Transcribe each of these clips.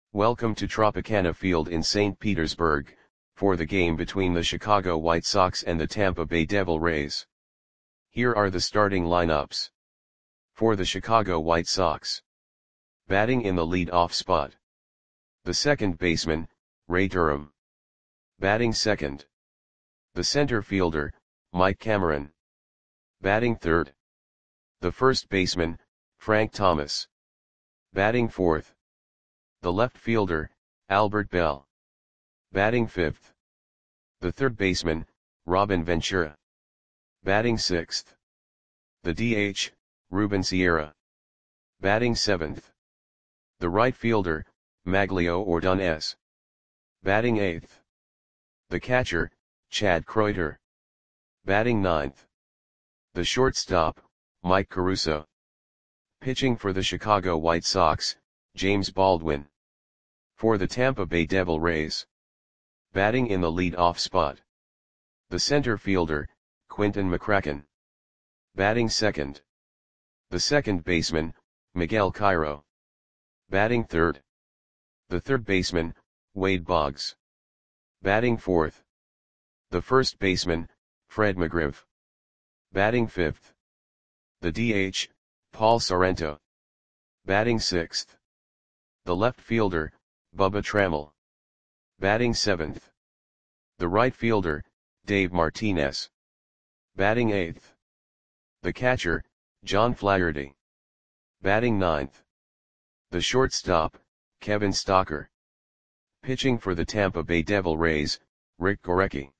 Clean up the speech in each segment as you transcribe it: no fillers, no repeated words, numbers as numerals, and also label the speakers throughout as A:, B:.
A: Welcome to Tropicana Field in St. Petersburg, for the game between the Chicago White Sox and the Tampa Bay Devil Rays. Here are the starting lineups. For the Chicago White Sox. Batting in the lead-off spot. The second baseman, Ray Durham. Batting second. The center fielder, Mike Cameron. Batting third. The first baseman, Frank Thomas. Batting fourth. The left fielder, Albert Belle. Batting fifth. The third baseman, Robin Ventura. Batting sixth. The DH, Ruben Sierra. Batting seventh. The right fielder, Maglio Ordonez. Batting eighth. The catcher, Chad Kreuter. Batting ninth. The shortstop, Mike Caruso. Pitching for the Chicago White Sox, James Baldwin. For the Tampa Bay Devil Rays. Batting in the lead-off spot. The center fielder, Quinton McCracken. Batting second. The second baseman, Miguel Cairo. Batting third. The third baseman, Wade Boggs. Batting fourth. The first baseman, Fred McGriff. Batting fifth. The DH, Paul Sorrento. Batting sixth. The left fielder, Bubba Trammell. Batting seventh. The right fielder, Dave Martinez. Batting eighth. The catcher, John Flaherty. Batting ninth. The shortstop, Kevin Stocker. Pitching for the Tampa Bay Devil Rays, Rick Gorecki.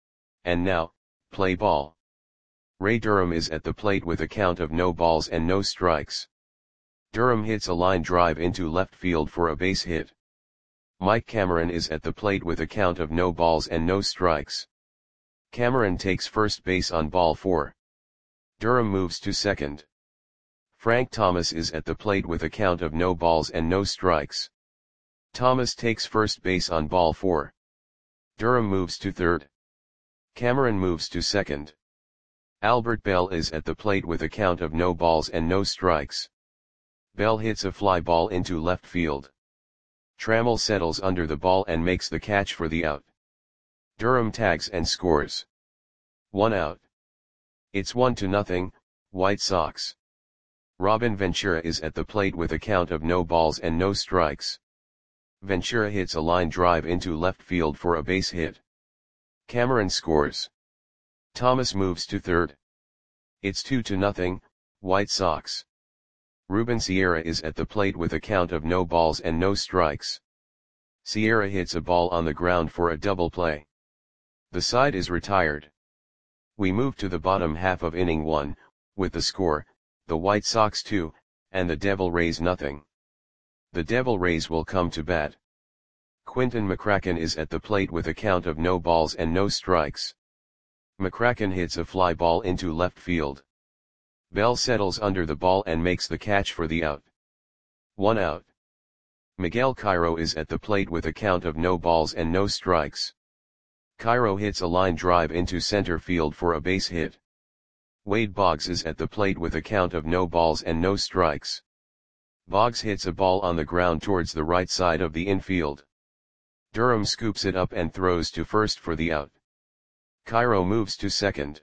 A: And now, play ball. Ray Durham is at the plate with a count of no balls and no strikes. Durham hits a line drive into left field for a base hit. Mike Cameron is at the plate with a count of no balls and no strikes. Cameron takes first base on ball 4. Durham moves to second. Frank Thomas is at the plate with a count of no balls and no strikes. Thomas takes first base on ball 4. Durham moves to third. Cameron moves to second. Albert Belle is at the plate with a count of no balls and no strikes. Belle hits a fly ball into left field. Trammell settles under the ball and makes the catch for the out. Durham tags and scores. 1 out. It's 1-0, White Sox. Robin Ventura is at the plate with a count of no balls and no strikes. Ventura hits a line drive into left field for a base hit. Cameron scores. Thomas moves to third. It's 2-0, White Sox. Ruben Sierra is at the plate with a count of no balls and no strikes. Sierra hits a ball on the ground for a double play. The side is retired. We move to the bottom half of inning 1, with the score, the White Sox 2, and the Devil Rays nothing. The Devil Rays will come to bat. Quinton McCracken is at the plate with a count of no balls and no strikes. McCracken hits a fly ball into left field. Belle settles under the ball and makes the catch for the out. 1 out. Miguel Cairo is at the plate with a count of no balls and no strikes. Cairo hits a line drive into center field for a base hit. Wade Boggs is at the plate with a count of no balls and no strikes. Boggs hits a ball on the ground towards the right side of the infield. Durham scoops it up and throws to first for the out. Cairo moves to second.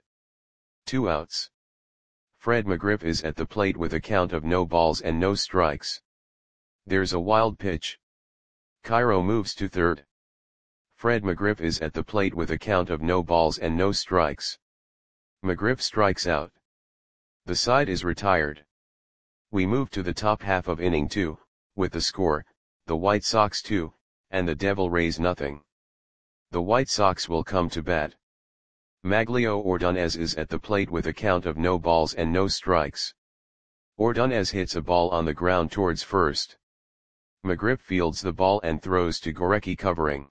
A: 2 outs. Fred McGriff is at the plate with a count of no balls and no strikes. There's a wild pitch. Cairo moves to third. Fred McGriff is at the plate with a count of no balls and no strikes. McGriff strikes out. The side is retired. We move to the top half of inning 2, with the score, the White Sox 2, and the Devil Rays nothing. The White Sox will come to bat. Maglio Ordonez is at the plate with a count of no balls and no strikes. Ordonez hits a ball on the ground towards first. McGriff fields the ball and throws to Gorecki covering.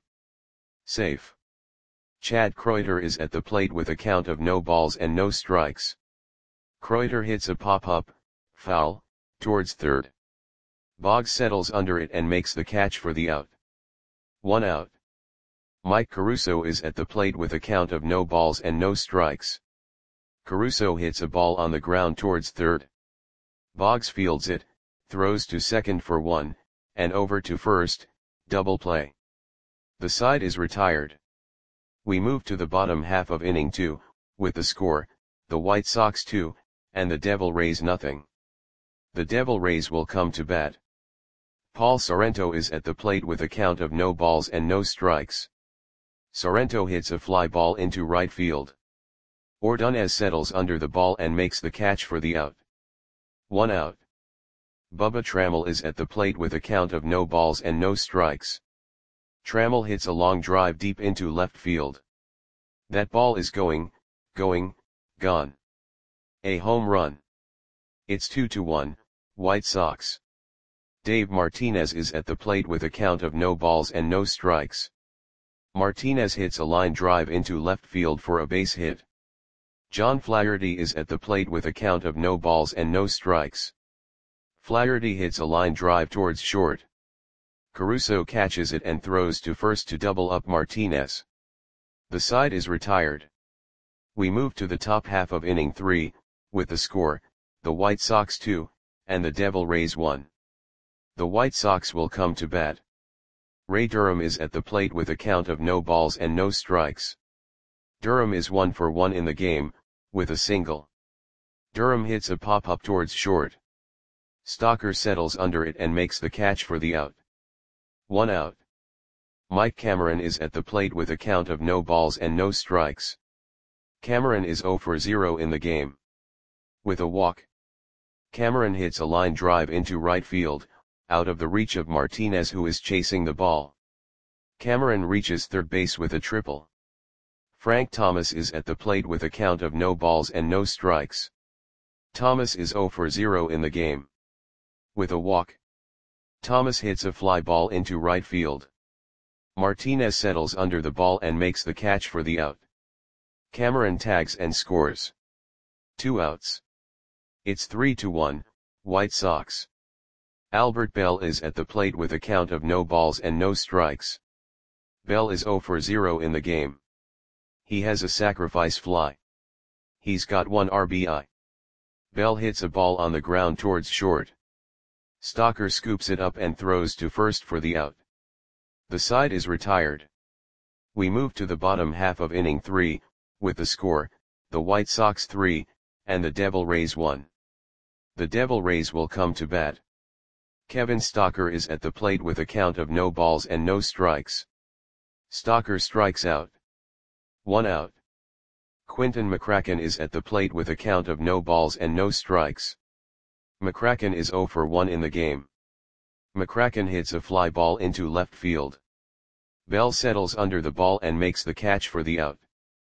A: Safe. Chad Kreuter is at the plate with a count of no balls and no strikes. Kreuter hits a pop-up, foul, towards third. Boggs settles under it and makes the catch for the out. 1 out. Mike Caruso is at the plate with a count of no balls and no strikes. Caruso hits a ball on the ground towards third. Boggs fields it, throws to second for 1, and over to first, Double play. The side is retired. We move to the bottom half of inning 2, with the score, the White Sox 2, and the Devil Rays nothing. The Devil Rays will come to bat. Paul Sorrento is at the plate with a count of no balls and no strikes. Sorrento hits a fly ball into right field. Ordonez settles under the ball and makes the catch for the out. 1 out. Bubba Trammell is at the plate with a count of no balls and no strikes. Trammell hits a long drive deep into left field. That ball is gone. A home run. It's 2-1, White Sox. Dave Martinez is at the plate with a count of no balls and no strikes. Martinez hits a line drive into left field for a base hit. John Flaherty is at the plate with a count of no balls and no strikes. Flaherty hits a line drive towards short. Caruso catches it and throws to first to double up Martinez. The side is retired. We move to the top half of inning 3, with the score, the White Sox 2, and the Devil Rays 1. The White Sox will come to bat. Ray Durham is at the plate with a count of no balls and no strikes. Durham is 1 for 1 in the game, with a single. Durham hits a pop-up towards short. Stocker settles under it and makes the catch for the out. 1 out. Mike Cameron is at the plate with a count of no balls and no strikes. Cameron is 0 for 0 in the game. With a walk. Cameron hits a line drive into right field, out of the reach of Martinez who is chasing the ball. Cameron reaches third base with a triple. Frank Thomas is at the plate with a count of no balls and no strikes. Thomas is 0 for 0 in the game. With a walk. Thomas hits a fly ball into right field. Martinez settles under the ball and makes the catch for the out. Cameron tags and scores. 2 outs. It's 3-1, White Sox. Albert Bell is at the plate with a count of no balls and no strikes. Bell is 0 for 0 in the game. He has a sacrifice fly. He's got 1 RBI. Bell hits a ball on the ground towards short. Stocker scoops it up and throws to first for the out. The side is retired. We move to the bottom half of inning 3, with the score, the White Sox 3, and the Devil Rays 1. The Devil Rays will come to bat. Kevin Stocker is at the plate with a count of no balls and no strikes. Stocker strikes out. 1 out. Quinton McCracken is at the plate with a count of no balls and no strikes. McCracken is 0 for 1 in the game. McCracken hits a fly ball into left field. Bell settles under the ball and makes the catch for the out.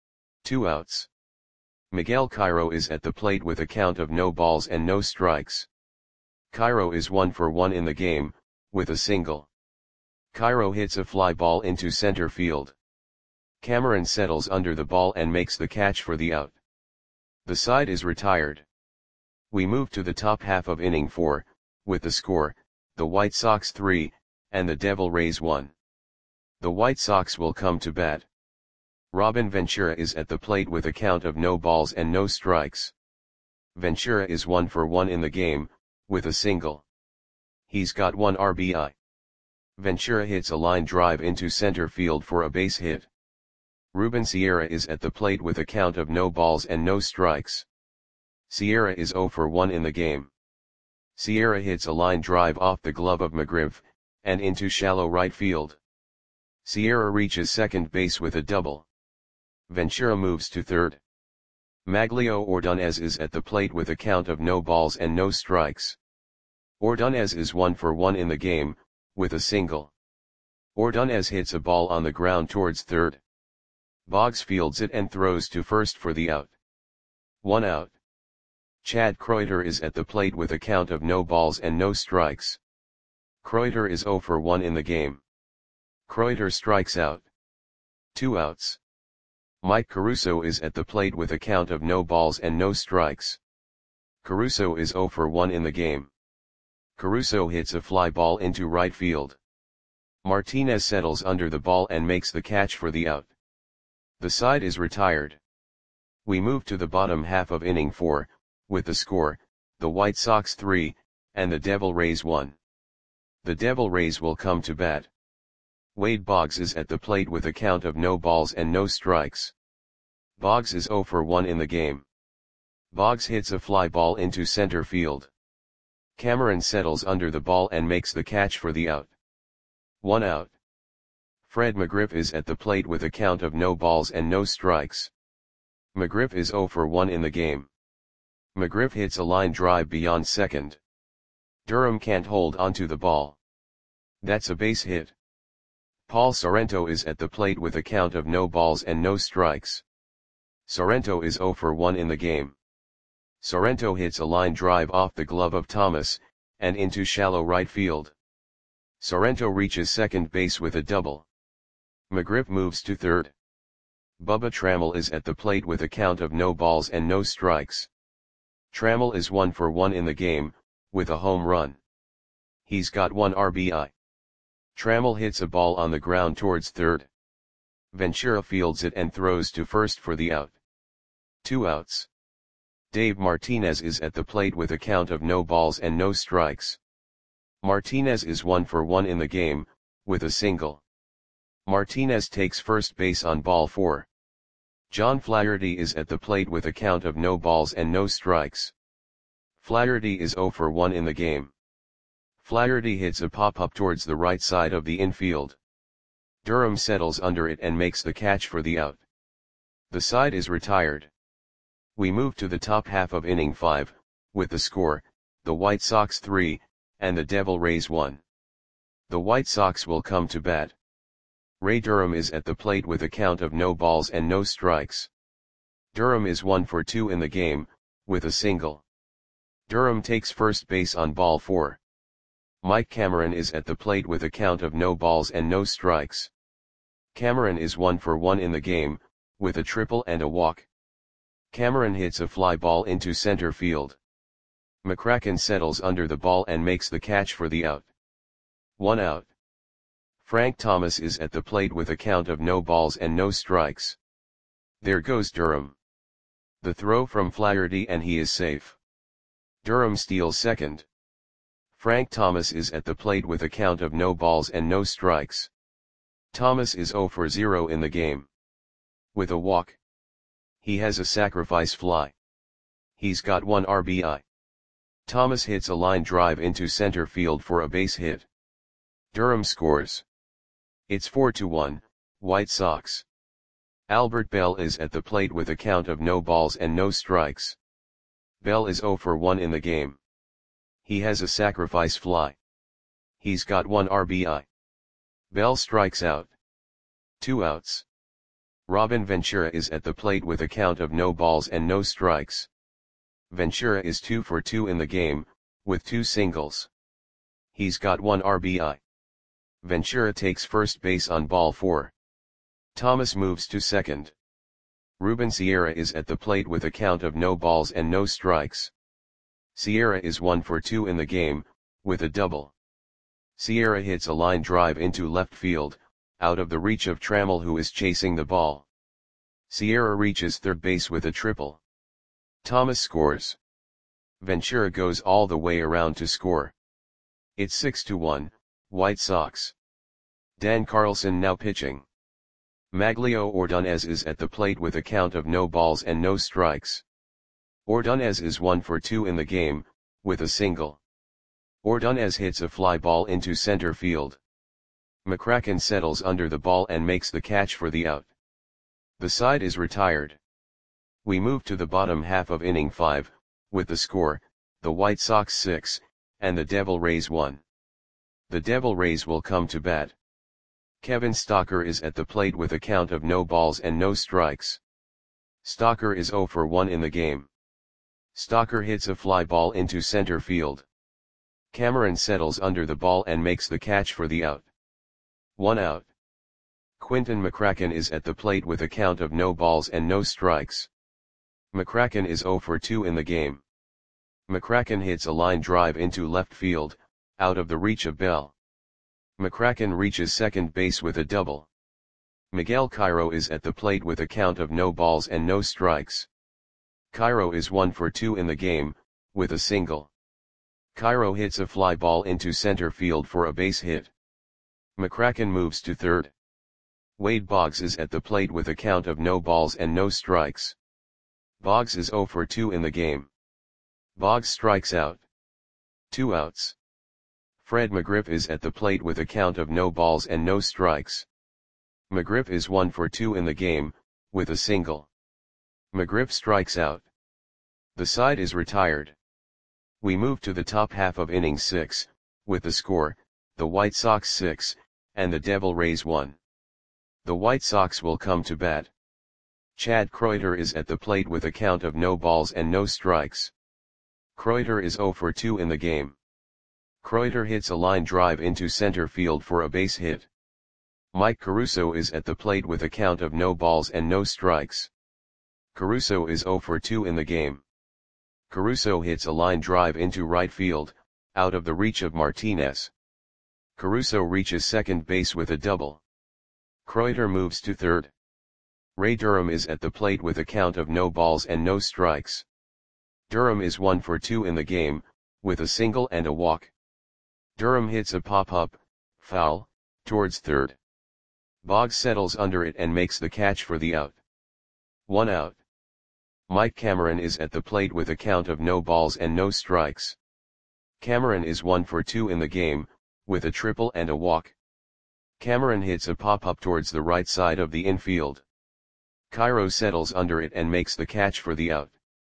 A: 2 outs. Miguel Cairo is at the plate with a count of no balls and no strikes. Cairo is 1 for 1 in the game, with a single. Cairo hits a fly ball into center field. Cameron settles under the ball and makes the catch for the out. The side is retired. We move to the top half of inning 4, with the score, the White Sox 3, and the Devil Rays 1. The White Sox will come to bat. Robin Ventura is at the plate with a count of no balls and no strikes. Ventura is 1 for 1 in the game, with a single. He's got 1 RBI. Ventura hits a line drive into center field for a base hit. Ruben Sierra is at the plate with a count of no balls and no strikes. Sierra is 0 for 1 in the game. Sierra hits a line drive off the glove of McGriff, and into shallow right field. Sierra reaches second base with a double. Ventura moves to third. Maglio Ordonez is at the plate with a count of no balls and no strikes. Ordonez is 1 for 1 in the game, with a single. Ordonez hits a ball on the ground towards third. Boggs fields it and throws to first for the out. 1 out. Chad Kreuter is at the plate with a count of no balls and no strikes. Kreuter is 0 for 1 in the game. Kreuter strikes out. 2 outs. Mike Caruso is at the plate with a count of no balls and no strikes. Caruso is 0 for 1 in the game. Caruso hits a fly ball into right field. Martinez settles under the ball and makes the catch for the out. The side is retired. We move to the bottom half of inning 4, with the score, the White Sox 3, and the Devil Rays 1. The Devil Rays will come to bat. Wade Boggs is at the plate with a count of no balls and no strikes. Boggs is 0 for 1 in the game. Boggs hits a fly ball into center field. Cameron settles under the ball and makes the catch for the out. 1 out. Fred McGriff is at the plate with a count of no balls and no strikes. McGriff is 0 for 1 in the game. McGriff hits a line drive beyond second. Durham can't hold onto the ball. That's a base hit. Paul Sorrento is at the plate with a count of no balls and no strikes. Sorrento is 0 for 1 in the game. Sorrento hits a line drive off the glove of Thomas, and into shallow right field. Sorrento reaches second base with a double. McGriff moves to third. Bubba Trammell is at the plate with a count of no balls and no strikes. Trammell is 1 for 1 in the game, with a home run. He's got 1 RBI. Trammell hits a ball on the ground towards third. Ventura fields it and throws to first for the out. 2 outs. Dave Martinez is at the plate with a count of no balls and no strikes. Martinez is 1 for 1 in the game, with a single. Martinez takes first base on ball 4. John Flaherty is at the plate with a count of no balls and no strikes. Flaherty is 0 for 1 in the game. Flaherty hits a pop-up towards the right side of the infield. Durham settles under it and makes the catch for the out. The side is retired. We move to the top half of inning 5, with the score, the White Sox 3, and the Devil Rays 1. The White Sox will come to bat. Ray Durham is at the plate with a count of no balls and no strikes. Durham is 1 for 2 in the game, with a single. Durham takes first base on ball 4. Mike Cameron is at the plate with a count of no balls and no strikes. Cameron is 1 for 1 in the game, with a triple and a walk. Cameron hits a fly ball into center field. McCracken settles under the ball and makes the catch for the out. 1 out. Frank Thomas is at the plate with a count of no balls and no strikes. There goes Durham. The throw from Flaherty and he is safe. Durham steals second. Frank Thomas is at the plate with a count of no balls and no strikes. Thomas is 0 for 0 in the game. With a walk. He has a sacrifice fly. He's got 1 RBI. Thomas hits a line drive into center field for a base hit. Durham scores. It's 4-1, White Sox. Albert Bell is at the plate with a count of no balls and no strikes. Bell is 0 for 1 in the game. He has a sacrifice fly. He's got 1 RBI. Bell strikes out. 2 outs. Robin Ventura is at the plate with a count of no balls and no strikes. Ventura is 2 for 2 in the game, with 2 singles. He's got 1 RBI. Ventura takes first base on ball 4. Thomas moves to second. Ruben Sierra is at the plate with a count of no balls and no strikes. Sierra is 1 for 2 in the game, with a double. Sierra hits a line drive into left field, out of the reach of Trammell who is chasing the ball. Sierra reaches third base with a triple. Thomas scores. Ventura goes all the way around to score. It's 6-1, White Sox. Dan Carlson now pitching. Maglio Ordonez is at the plate with a count of no balls and no strikes. Ordonez is 1 for 2 in the game, with a single. Ordonez hits a fly ball into center field. McCracken settles under the ball and makes the catch for the out. The side is retired. We move to the bottom half of inning 5, with the score, the White Sox 6, and the Devil Rays 1. The Devil Rays will come to bat. Kevin Stocker is at the plate with a count of no balls and no strikes. Stocker is 0 for 1 in the game. Stocker hits a fly ball into center field. Cameron settles under the ball and makes the catch for the out. 1 out. Quinton McCracken is at the plate with a count of no balls and no strikes. McCracken is 0 for 2 in the game. McCracken hits a line drive into left field, out of the reach of Bell. McCracken reaches second base with a double. Miguel Cairo is at the plate with a count of no balls and no strikes. Cairo is 1 for 2 in the game, with a single. Cairo hits a fly ball into center field for a base hit. McCracken moves to third. Wade Boggs is at the plate with a count of no balls and no strikes. Boggs is 0 for 2 in the game. Boggs strikes out. 2 outs. Fred McGriff is at the plate with a count of no balls and no strikes. McGriff is 1 for 2 in the game, with a single. McGriff strikes out. The side is retired. We move to the top half of inning 6, with the score, the White Sox 6, and the Devil Rays 1. The White Sox will come to bat. Chad Kreuter is at the plate with a count of no balls and no strikes. Kreuter is 0 for 2 in the game. Kreuter hits a line drive into center field for a base hit. Mike Caruso is at the plate with a count of no balls and no strikes. Caruso is 0 for 2 in the game. Caruso hits a line drive into right field, out of the reach of Martinez. Caruso reaches second base with a double. Kreuter moves to third. Ray Durham is at the plate with a count of no balls and no strikes. Durham is 1 for 2 in the game, with a single and a walk. Durham hits a pop-up, foul, towards third. Boggs settles under it and makes the catch for the out. 1 out. Mike Cameron is at the plate with a count of no balls and no strikes. Cameron is 1 for 2 in the game, with a triple and a walk. Cameron hits a pop-up towards the right side of the infield. Cairo settles under it and makes the catch for the out.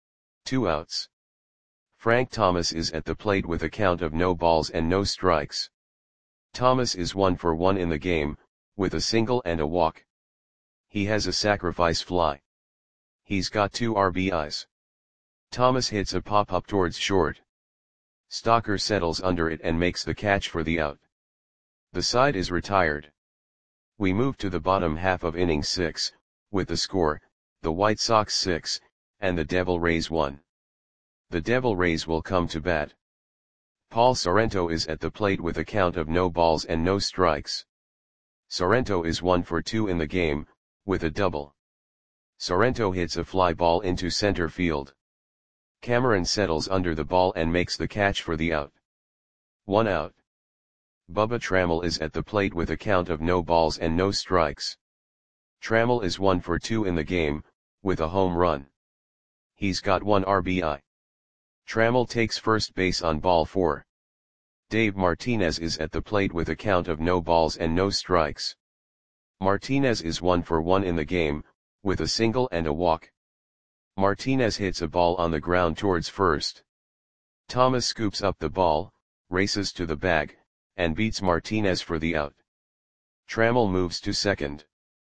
A: 2 outs. Frank Thomas is at the plate with a count of no balls and no strikes. Thomas is 1 for 1 in the game, with a single and a walk. He has a sacrifice fly. He's got 2 RBIs. Thomas hits a pop-up towards short. Stalker settles under it and makes the catch for the out. The side is retired. We move to the bottom half of inning 6, with the score, the White Sox 6, and the Devil Rays 1. The Devil Rays will come to bat. Paul Sorrento is at the plate with a count of no balls and no strikes. Sorrento is 1 for 2 in the game, with a double. Sorrento hits a fly ball into center field. Cameron settles under the ball and makes the catch for the out. 1 out. Bubba Trammell is at the plate with a count of no balls and no strikes. Trammell is 1 for 2 in the game, with a home run. He's got 1 RBI. Trammell takes first base on ball 4. Dave Martinez is at the plate with a count of no balls and no strikes. Martinez is 1 for 1 in the game, with a single and a walk. Martinez hits a ball on the ground towards first. Thomas scoops up the ball, races to the bag, and beats Martinez for the out. Trammell moves to second.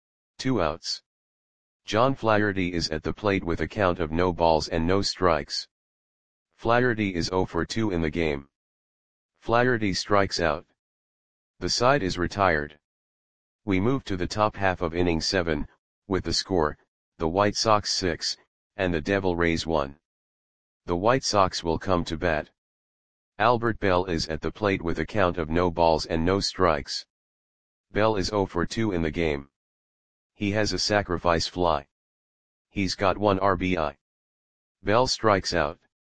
A: 2 outs. John Flaherty is at the plate with a count of no balls and no strikes. Flaherty is 0 for 2 in the game. Flaherty strikes out. The side is retired. We move to the top half of inning 7, with the score, the White Sox 6, and the Devil Rays 1. The White Sox will come to bat. Albert Bell is at the plate with a count of no balls and no strikes. Bell is 0 for 2 in the game. He has a sacrifice fly. He's got 1 RBI. Bell strikes out.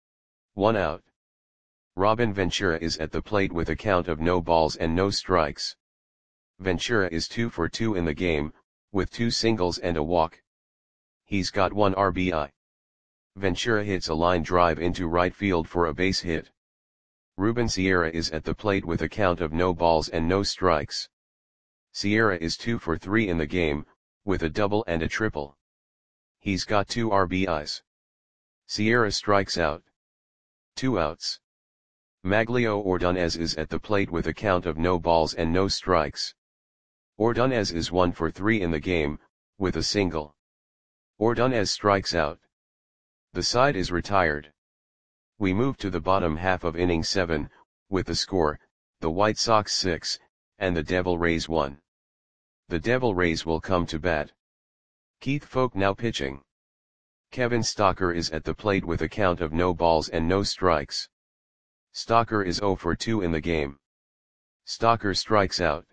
A: 1 out. Robin Ventura is at the plate with a count of no balls and no strikes. Ventura is 2 for 2 in the game, with 2 singles and a walk. He's got 1 RBI. Ventura hits a line drive into right field for a base hit. Ruben Sierra is at the plate with a count of no balls and no strikes. Sierra is 2 for 3 in the game, with a double and a triple. He's got 2 RBIs. Sierra strikes out. 2 outs. Maglio Ordonez is at the plate with a count of no balls and no strikes. Ordonez is 1 for 3 in the game, with a single. Ordonez strikes out. The side is retired. We move to the bottom half of inning 7, with the score, the White Sox 6, and the Devil Rays 1. The Devil Rays will come to bat. Keith Foulke now pitching. Kevin Stalker is at the plate with a count of no balls and no strikes. Stalker is 0 for 2 in the game. Stalker strikes out.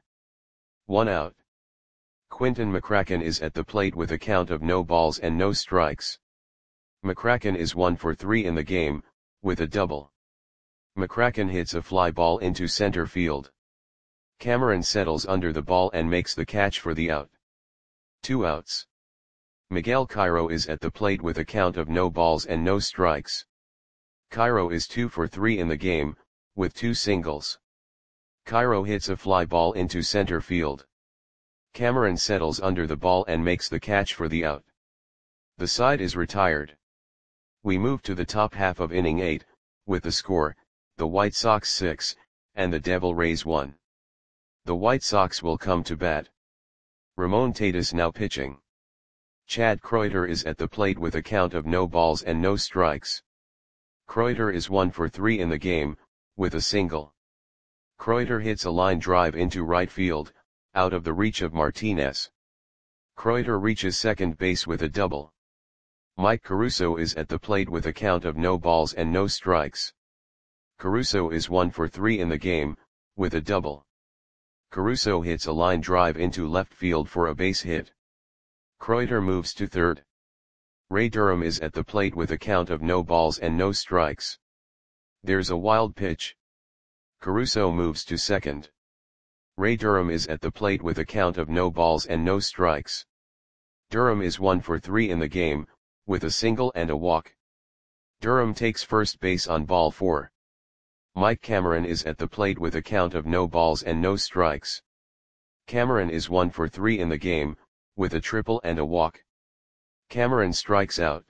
A: 1 out. Quinton McCracken is at the plate with a count of no balls and no strikes. McCracken is 1 for 3 in the game, with a double. McCracken hits a fly ball into center field. Cameron settles under the ball and makes the catch for the out. 2 outs. Miguel Cairo is at the plate with a count of no balls and no strikes. Cairo is 2 for 3 in the game, with 2 singles. Cairo hits a fly ball into center field. Cameron settles under the ball and makes the catch for the out. The side is retired. We move to the top half of inning 8, with the score, the White Sox 6, and the Devil Rays 1. The White Sox will come to bat. Ramon Tatis now pitching. Chad Kreuter is at the plate with a count of no balls and no strikes. Kreuter is 1 for 3 in the game, with a single. Kreuter hits a line drive into right field, out of the reach of Martinez. Kreuter reaches second base with a double. Mike Caruso is at the plate with a count of no balls and no strikes. Caruso is 1 for 3 in the game, with a double. Caruso hits a line drive into left field for a base hit. Kreuter moves to third. Ray Durham is at the plate with a count of no balls and no strikes. There's a wild pitch. Caruso moves to second. Ray Durham is at the plate with a count of no balls and no strikes. Durham is 1 for 3 in the game, with a single and a walk. Durham takes first base on ball 4. Mike Cameron is at the plate with a count of no balls and no strikes. Cameron is 1 for 3 in the game, with a triple and a walk. Cameron strikes out.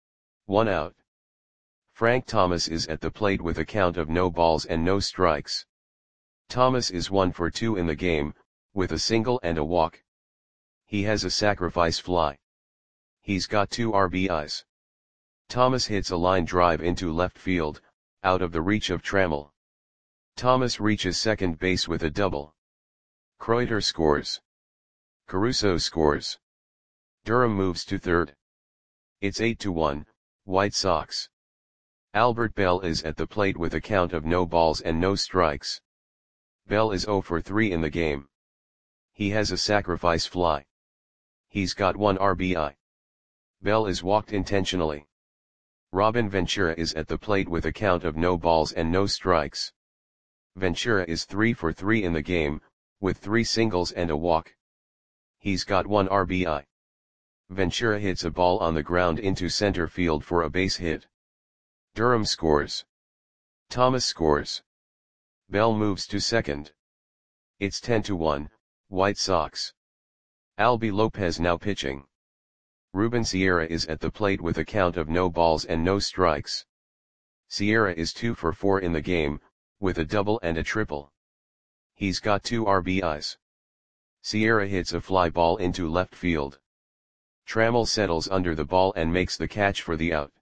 A: 1 out. Frank Thomas is at the plate with a count of no balls and no strikes. Thomas is 1 for 2 in the game, with a single and a walk. He has a sacrifice fly. He's got 2 RBIs. Thomas hits a line drive into left field, out of the reach of Trammell. Thomas reaches second base with a double. Kreuter scores. Caruso scores. Durham moves to third. It's 8-1, White Sox. Albert Bell is at the plate with a count of no balls and no strikes. Bell is 0 for 3 in the game. He has a sacrifice fly. He's got 1 RBI. Bell is walked intentionally. Robin Ventura is at the plate with a count of no balls and no strikes. Ventura is 3 for 3 in the game, with 3 singles and a walk. He's got 1 RBI. Ventura hits a ball on the ground into center field for a base hit. Durham scores. Thomas scores. Bell moves to second. It's 10-1, White Sox. Albie Lopez now pitching. Ruben Sierra is at the plate with a count of no balls and no strikes. Sierra is 2 for 4 in the game, with a double and a triple. He's got 2 RBIs. Sierra hits a fly ball into left field. Trammell settles under the ball and makes the catch for the out.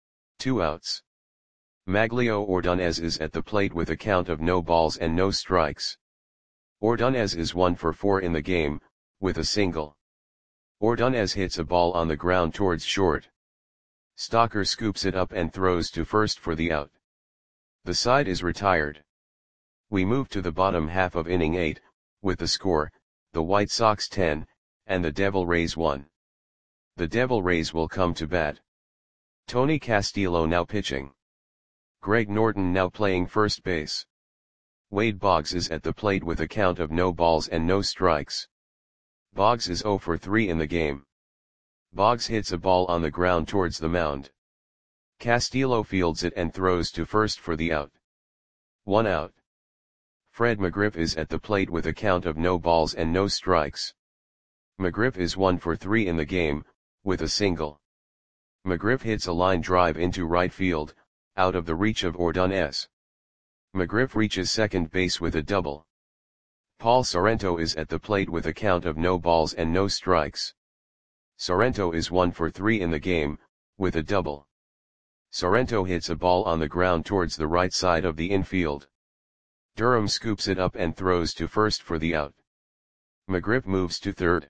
A: 2 outs. Maglio Ordonez is at the plate with a count of no balls and no strikes. Ordonez is 1 for 4 in the game, with a single. Ordonez hits a ball on the ground towards short. Stalker scoops it up and throws to first for the out. The side is retired. We move to the bottom half of inning 8, with the score, the White Sox 10, and the Devil Rays 1. The Devil Rays will come to bat. Tony Castillo now pitching. Greg Norton now playing first base. Wade Boggs is at the plate with a count of no balls and no strikes. Boggs is 0 for 3 in the game. Boggs hits a ball on the ground towards the mound. Castillo fields it and throws to first for the out. 1 out. Fred McGriff is at the plate with a count of no balls and no strikes. McGriff is 1 for 3 in the game, with a single. McGriff hits a line drive into right field, out of the reach of Ordonez. McGriff reaches second base with a double. Paul Sorrento is at the plate with a count of no balls and no strikes. Sorrento is 1 for 3 in the game, with a double. Sorrento hits a ball on the ground towards the right side of the infield. Durham scoops it up and throws to first for the out. McGriff moves to third.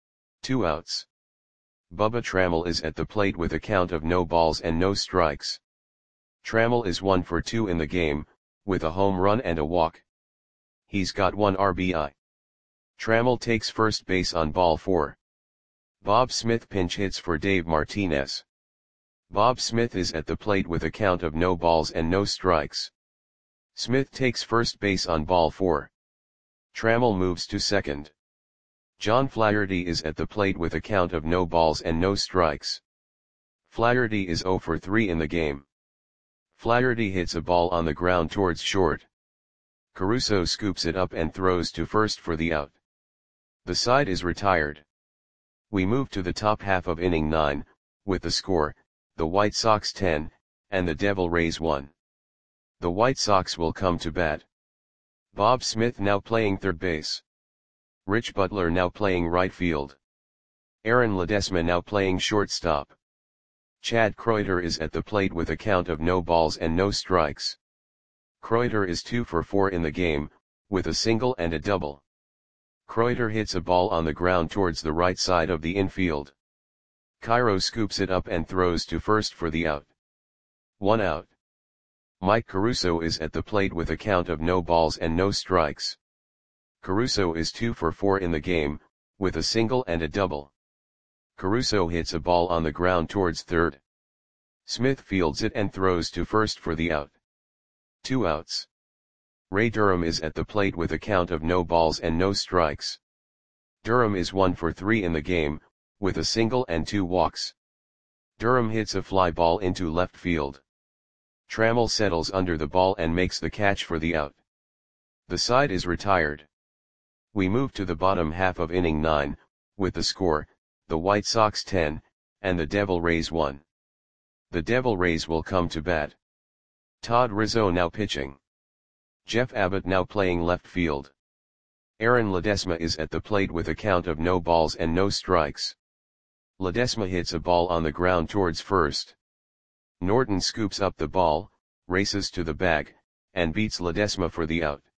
A: 2 outs. Bubba Trammell is at the plate with a count of no balls and no strikes. Trammell is 1 for 2 in the game, with a home run and a walk. He's got 1 RBI. Trammell takes first base on ball 4. Bob Smith pinch hits for Dave Martinez. Bob Smith is at the plate with a count of no balls and no strikes. Smith takes first base on ball 4. Trammell moves to second. John Flaherty is at the plate with a count of no balls and no strikes. Flaherty is 0 for 3 in the game. Flaherty hits a ball on the ground towards short. Caruso scoops it up and throws to first for the out. The side is retired. We move to the top half of inning 9, with the score, the White Sox 10, and the Devil Rays 1. The White Sox will come to bat. Bob Smith now playing third base. Rich Butler now playing right field. Aaron Ledesma now playing shortstop. Chad Kreuter is at the plate with a count of no balls and no strikes. Kreuter is 2 for 4 in the game, with a single and a double. Kreuter hits a ball on the ground towards the right side of the infield. Cairo scoops it up and throws to first for the out. 1 out. Mike Caruso is at the plate with a count of no balls and no strikes. Caruso is 2 for 4 in the game, with a single and a double. Caruso hits a ball on the ground towards third. Smith fields it and throws to first for the out. 2 outs. Ray Durham is at the plate with a count of no balls and no strikes. Durham is 1 for 3 in the game, with a single and 2 walks. Durham hits a fly ball into left field. Trammell settles under the ball and makes the catch for the out. The side is retired. We move to the bottom half of inning 9, with the score, the White Sox 10, and the Devil Rays 1. The Devil Rays will come to bat. Todd Rizzo now pitching. Jeff Abbott now playing left field. Aaron Ledesma is at the plate with a count of no balls and no strikes. Ledesma hits a ball on the ground towards first. Norton scoops up the ball, races to the bag, and beats Ledesma for the out.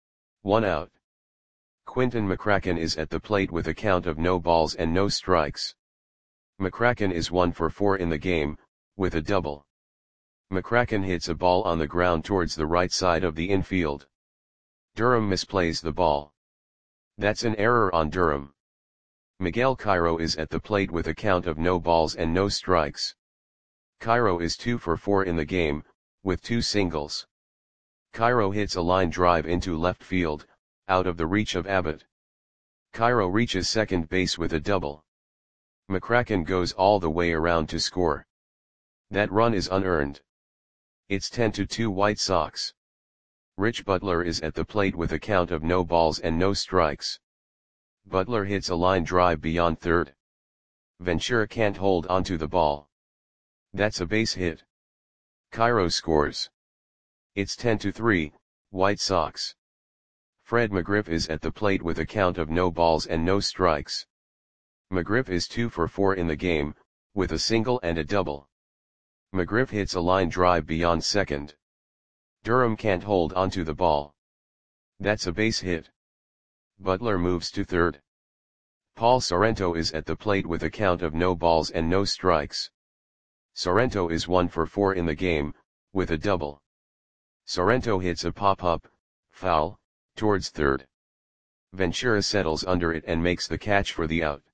A: 1 out. Quinton McCracken is at the plate with a count of no balls and no strikes. McCracken is 1 for 4 in the game, with a double. McCracken hits a ball on the ground towards the right side of the infield. Durham misplays the ball. That's an error on Durham. Miguel Cairo is at the plate with a count of no balls and no strikes. Cairo is 2 for 4 in the game, with 2 singles. Cairo hits a line drive into left field, out of the reach of Abbott. Cairo reaches second base with a double. McCracken goes all the way around to score. That run is unearned. It's 10-2 White Sox. Rich Butler is at the plate with a count of no balls and no strikes. Butler hits a line drive beyond third. Ventura can't hold onto the ball. That's a base hit. Cairo scores. It's 10-3, White Sox. Fred McGriff is at the plate with a count of no balls and no strikes. McGriff is 2 for 4 in the game, with a single and a double. McGriff hits a line drive beyond second. Durham can't hold onto the ball. That's a base hit. Butler moves to third. Paul Sorrento is at the plate with a count of no balls and no strikes. Sorrento is 1 for 4 in the game, with a double. Sorrento hits a pop-up, foul, towards third. Ventura settles under it and makes the catch for the out.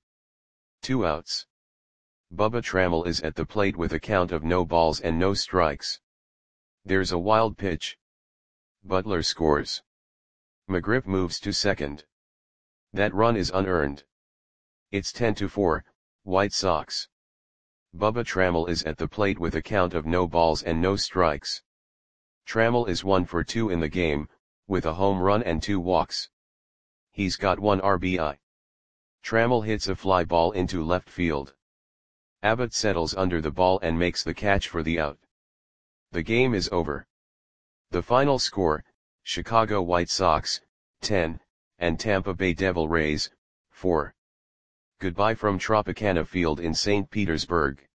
A: 2 outs. Bubba Trammell is at the plate with a count of no balls and no strikes. There's a wild pitch. Butler scores. McGriff moves to second. That run is unearned. It's 10-4, White Sox. Bubba Trammell is at the plate with a count of no balls and no strikes. Trammell is 1 for 2 in the game, with a home run and 2 walks. He's got 1 RBI. Trammell hits a fly ball into left field. Abbott settles under the ball and makes the catch for the out. The game is over. The final score, Chicago White Sox, 10, and Tampa Bay Devil Rays, 4. Goodbye from Tropicana Field in St. Petersburg.